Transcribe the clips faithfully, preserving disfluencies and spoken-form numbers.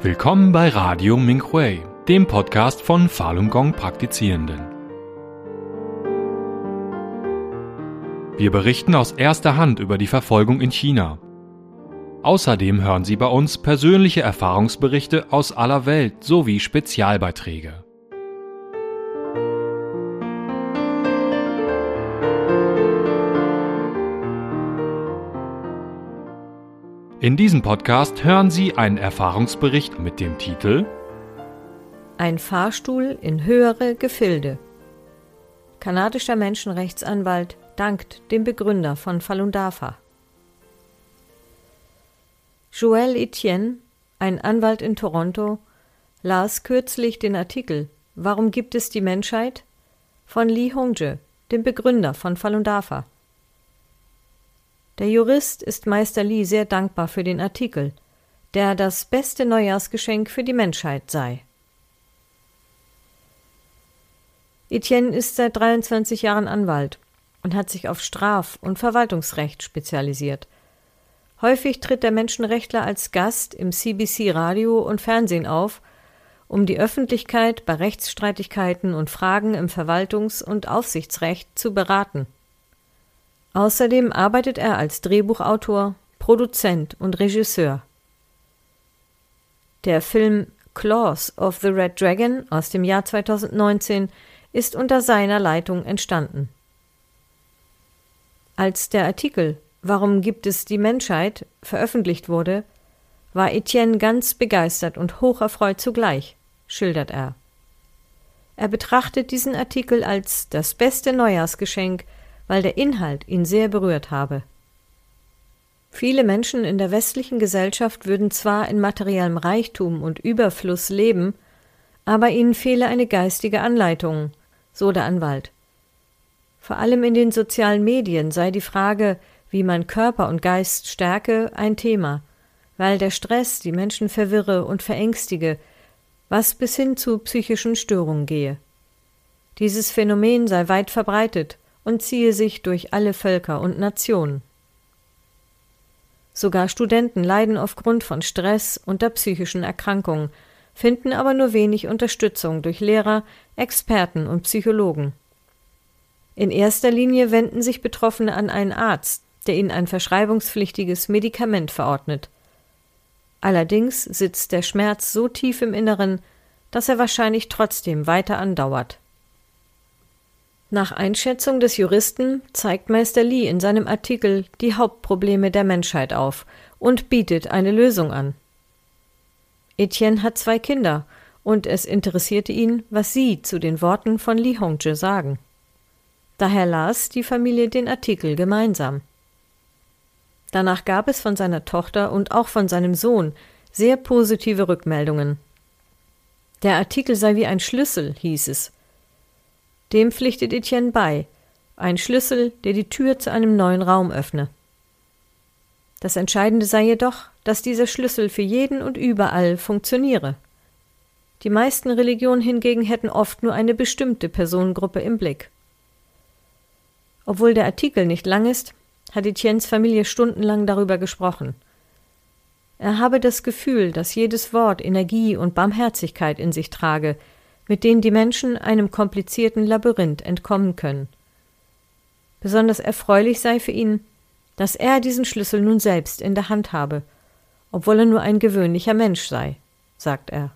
Willkommen bei Radio Minhui, dem Podcast von Falun Gong Praktizierenden. Wir berichten aus erster Hand über die Verfolgung in China. Außerdem hören Sie bei uns persönliche Erfahrungsberichte aus aller Welt sowie Spezialbeiträge. In diesem Podcast hören Sie einen Erfahrungsbericht mit dem Titel Ein Fahrstuhl in höhere Gefilde. Kanadischer Menschenrechtsanwalt dankt dem Begründer von Falun Dafa. Joel Etienne, ein Anwalt in Toronto, las kürzlich den Artikel »Warum gibt es die Menschheit?« von Li Hongzhi, dem Begründer von Falun Dafa. Der Jurist ist Meister Li sehr dankbar für den Artikel, der das beste Neujahrsgeschenk für die Menschheit sei. Etienne ist seit dreiundzwanzig Jahren Anwalt und hat sich auf Straf- und Verwaltungsrecht spezialisiert. Häufig tritt der Menschenrechtler als Gast im C B C Radio und Fernsehen auf, um die Öffentlichkeit bei Rechtsstreitigkeiten und Fragen im Verwaltungs- und Aufsichtsrecht zu beraten. Außerdem arbeitet er als Drehbuchautor, Produzent und Regisseur. Der Film Claws of the Red Dragon aus dem Jahr zweitausendneunzehn ist unter seiner Leitung entstanden. Als der Artikel »Warum gibt es die Menschheit?« veröffentlicht wurde, war Etienne ganz begeistert und hocherfreut zugleich, schildert er. Er betrachtet diesen Artikel als das beste Neujahrsgeschenk, weil der Inhalt ihn sehr berührt habe. Viele Menschen in der westlichen Gesellschaft würden zwar in materiellem Reichtum und Überfluss leben, aber ihnen fehle eine geistige Anleitung, so der Anwalt. Vor allem in den sozialen Medien sei die Frage, wie man Körper und Geist stärke, ein Thema, weil der Stress die Menschen verwirre und verängstige, was bis hin zu psychischen Störungen gehe. Dieses Phänomen sei weit verbreitet und ziehe sich durch alle Völker und Nationen. Sogar Studenten leiden aufgrund von Stress unter psychischen Erkrankungen, finden aber nur wenig Unterstützung durch Lehrer, Experten und Psychologen. In erster Linie wenden sich Betroffene an einen Arzt, der ihnen ein verschreibungspflichtiges Medikament verordnet. Allerdings sitzt der Schmerz so tief im Inneren, dass er wahrscheinlich trotzdem weiter andauert. Nach Einschätzung des Juristen zeigt Meister Li in seinem Artikel die Hauptprobleme der Menschheit auf und bietet eine Lösung an. Etienne hat zwei Kinder und es interessierte ihn, was sie zu den Worten von Li Hongzhi sagen. Daher las die Familie den Artikel gemeinsam. Danach gab es von seiner Tochter und auch von seinem Sohn sehr positive Rückmeldungen. Der Artikel sei wie ein Schlüssel, hieß es. Dem pflichtet Etienne bei, ein Schlüssel, der die Tür zu einem neuen Raum öffne. Das Entscheidende sei jedoch, dass dieser Schlüssel für jeden und überall funktioniere. Die meisten Religionen hingegen hätten oft nur eine bestimmte Personengruppe im Blick. Obwohl der Artikel nicht lang ist, hat Etiennes Familie stundenlang darüber gesprochen. Er habe das Gefühl, dass jedes Wort Energie und Barmherzigkeit in sich trage, mit denen die Menschen einem komplizierten Labyrinth entkommen können. Besonders erfreulich sei für ihn, dass er diesen Schlüssel nun selbst in der Hand habe, obwohl er nur ein gewöhnlicher Mensch sei, sagt er.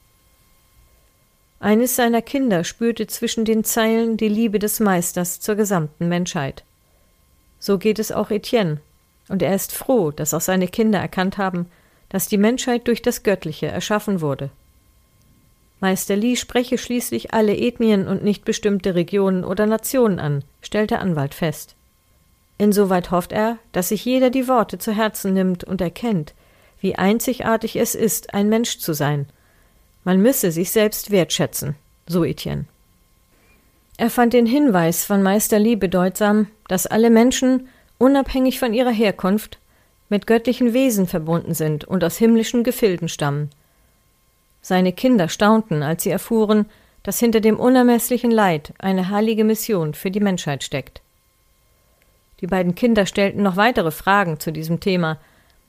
Eines seiner Kinder spürte zwischen den Zeilen die Liebe des Meisters zur gesamten Menschheit. So geht es auch Etienne, und er ist froh, dass auch seine Kinder erkannt haben, dass die Menschheit durch das Göttliche erschaffen wurde. Meister Li spreche schließlich alle Ethnien und nicht bestimmte Regionen oder Nationen an, stellt der Anwalt fest. Insoweit hofft er, dass sich jeder die Worte zu Herzen nimmt und erkennt, wie einzigartig es ist, ein Mensch zu sein. Man müsse sich selbst wertschätzen, so Etienne. Er fand den Hinweis von Meister Li bedeutsam, dass alle Menschen, unabhängig von ihrer Herkunft, mit göttlichen Wesen verbunden sind und aus himmlischen Gefilden stammen. Seine Kinder staunten, als sie erfuhren, dass hinter dem unermesslichen Leid eine heilige Mission für die Menschheit steckt. Die beiden Kinder stellten noch weitere Fragen zu diesem Thema,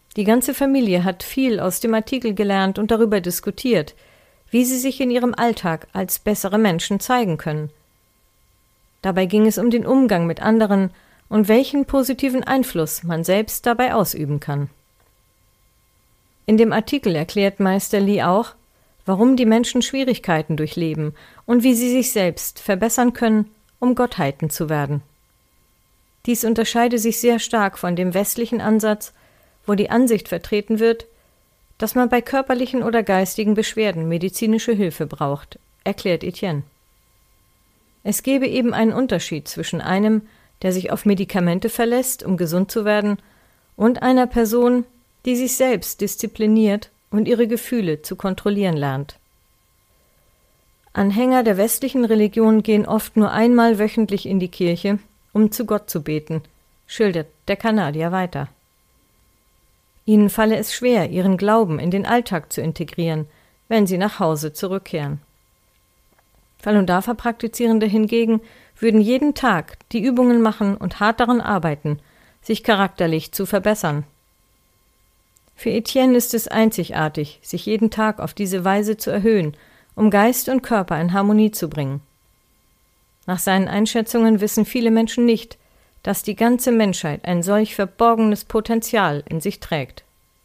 Die ganze Familie hat viel aus dem Artikel gelernt und darüber diskutiert, wie sie sich in ihrem Alltag als bessere Menschen zeigen können. Dabei ging es um den Umgang mit anderen und welchen positiven Einfluss man selbst dabei ausüben kann. In dem Artikel erklärt Meister Li auch, warum die Menschen Schwierigkeiten durchleben und wie sie sich selbst verbessern können, um Gottheiten zu werden. Dies unterscheide sich sehr stark von dem westlichen Ansatz, wo die Ansicht vertreten wird, dass man bei körperlichen oder geistigen Beschwerden medizinische Hilfe braucht, erklärt Etienne. Es gebe eben einen Unterschied zwischen einem, der sich auf Medikamente verlässt, um gesund zu werden, und einer Person, die sich selbst diszipliniert und ihre Gefühle zu kontrollieren lernt. Anhänger der westlichen Religion gehen oft nur einmal wöchentlich in die Kirche, um zu Gott zu beten, schildert der Kanadier weiter. Ihnen falle es schwer, ihren Glauben in den Alltag zu integrieren, wenn sie nach Hause zurückkehren. Falun Dafa-Praktizierende hingegen würden jeden Tag die Übungen machen und hart daran arbeiten, sich charakterlich zu verbessern. Für Etienne ist es einzigartig, sich jeden Tag auf diese Weise zu erhöhen, um Geist und Körper in Harmonie zu bringen. Nach seinen Einschätzungen wissen viele Menschen nicht, dass die ganze Menschheit ein solch verborgenes Potenzial in sich trägt.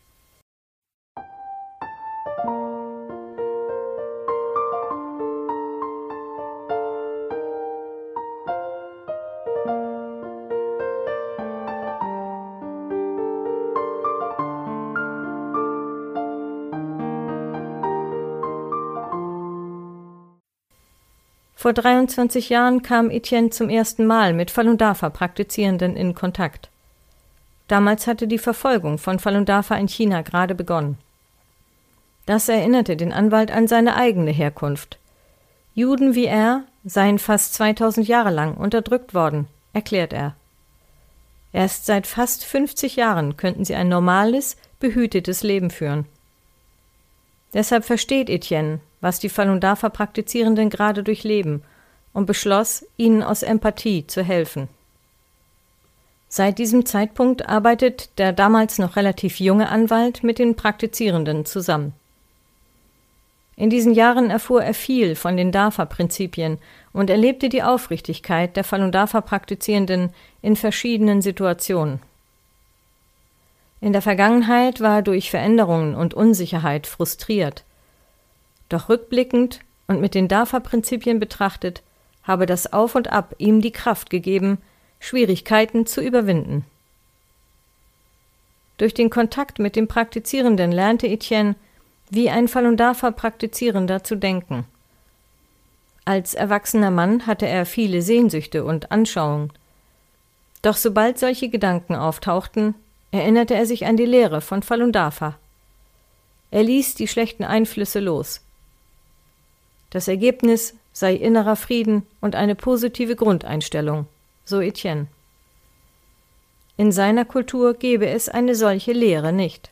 Vor dreiundzwanzig Jahren kam Etienne zum ersten Mal mit Falun Dafa-Praktizierenden in Kontakt. Damals hatte die Verfolgung von Falun Dafa in China gerade begonnen. Das erinnerte den Anwalt an seine eigene Herkunft. Juden wie er seien fast zweitausend Jahre lang unterdrückt worden, erklärt er. Erst seit fast fünfzig Jahren könnten sie ein normales, behütetes Leben führen. Deshalb versteht Etienne, was die Falun Dafa-Praktizierenden gerade durchleben, und beschloss, ihnen aus Empathie zu helfen. Seit diesem Zeitpunkt arbeitet der damals noch relativ junge Anwalt mit den Praktizierenden zusammen. In diesen Jahren erfuhr er viel von den Dafa-Prinzipien und erlebte die Aufrichtigkeit der Falun Dafa-Praktizierenden in verschiedenen Situationen. In der Vergangenheit war er durch Veränderungen und Unsicherheit frustriert. Doch rückblickend und mit den Dafa-Prinzipien betrachtet, habe das Auf und Ab ihm die Kraft gegeben, Schwierigkeiten zu überwinden. Durch den Kontakt mit den Praktizierenden lernte Etienne, wie ein Falun Dafa-Praktizierender zu denken. Als erwachsener Mann hatte er viele Sehnsüchte und Anschauungen. Doch sobald solche Gedanken auftauchten, erinnerte er sich an die Lehre von Falun Dafa. Er ließ die schlechten Einflüsse los. Das Ergebnis sei innerer Frieden und eine positive Grundeinstellung, so Etienne. In seiner Kultur gebe es eine solche Lehre nicht.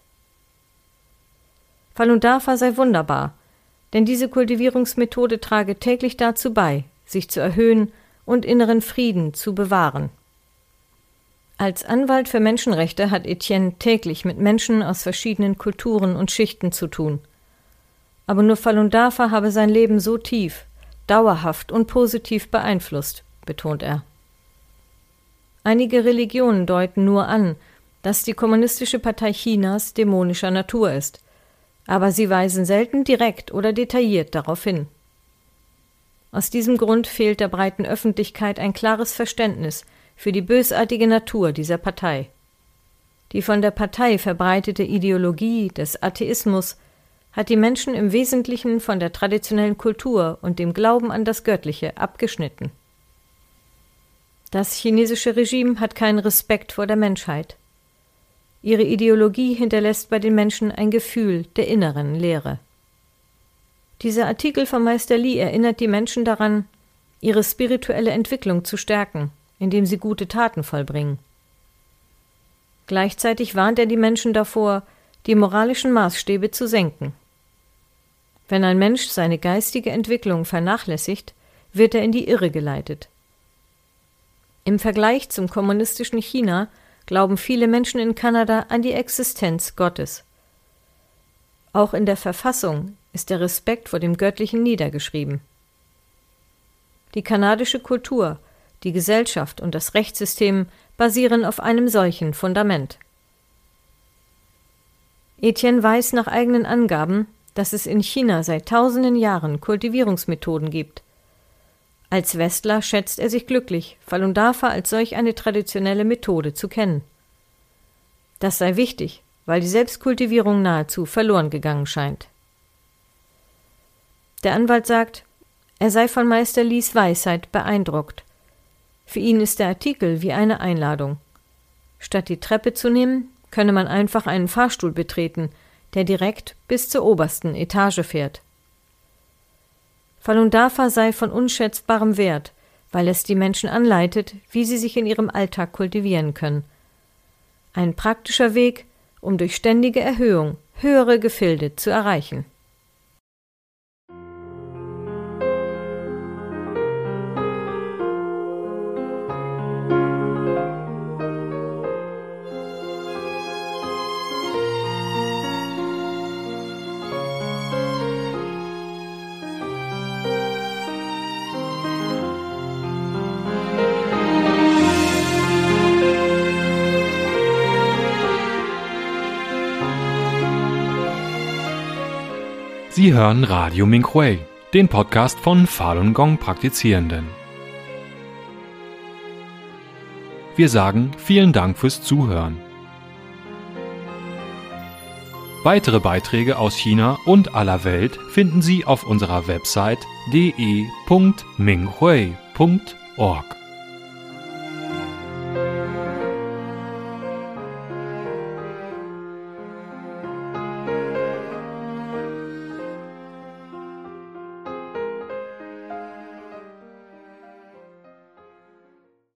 Falun Dafa sei wunderbar, denn diese Kultivierungsmethode trage täglich dazu bei, sich zu erhöhen und inneren Frieden zu bewahren. Als Anwalt für Menschenrechte hat Etienne täglich mit Menschen aus verschiedenen Kulturen und Schichten zu tun. Aber nur Falun Dafa habe sein Leben so tief, dauerhaft und positiv beeinflusst, betont er. Einige Religionen deuten nur an, dass die Kommunistische Partei Chinas dämonischer Natur ist, aber sie weisen selten direkt oder detailliert darauf hin. Aus diesem Grund fehlt der breiten Öffentlichkeit ein klares Verständnis für die bösartige Natur dieser Partei. Die von der Partei verbreitete Ideologie des Atheismus hat die Menschen im Wesentlichen von der traditionellen Kultur und dem Glauben an das Göttliche abgeschnitten. Das chinesische Regime hat keinen Respekt vor der Menschheit. Ihre Ideologie hinterlässt bei den Menschen ein Gefühl der inneren Leere. Dieser Artikel von Meister Li erinnert die Menschen daran, ihre spirituelle Entwicklung zu stärken, indem sie gute Taten vollbringen. Gleichzeitig warnt er die Menschen davor, die moralischen Maßstäbe zu senken. Wenn ein Mensch seine geistige Entwicklung vernachlässigt, wird er in die Irre geleitet. Im Vergleich zum kommunistischen China glauben viele Menschen in Kanada an die Existenz Gottes. Auch in der Verfassung ist der Respekt vor dem Göttlichen niedergeschrieben. Die kanadische Kultur, die Gesellschaft und das Rechtssystem basieren auf einem solchen Fundament. Etienne weiß nach eigenen Angaben, dass es in China seit tausenden Jahren Kultivierungsmethoden gibt. Als Westler schätzt er sich glücklich, Falun Dafa als solch eine traditionelle Methode zu kennen. Das sei wichtig, weil die Selbstkultivierung nahezu verloren gegangen scheint. Der Anwalt sagt, er sei von Meister Lis Weisheit beeindruckt. Für ihn ist der Artikel wie eine Einladung. Statt die Treppe zu nehmen, könne man einfach einen Fahrstuhl betreten, der direkt bis zur obersten Etage fährt. Falun Dafa sei von unschätzbarem Wert, weil es die Menschen anleitet, wie sie sich in ihrem Alltag kultivieren können. Ein praktischer Weg, um durch ständige Erhöhung höhere Gefilde zu erreichen. Sie hören Radio Minhui, den Podcast von Falun Gong Praktizierenden. Wir sagen vielen Dank fürs Zuhören. Weitere Beiträge aus China und aller Welt finden Sie auf unserer Website d e punkt minhui punkt org.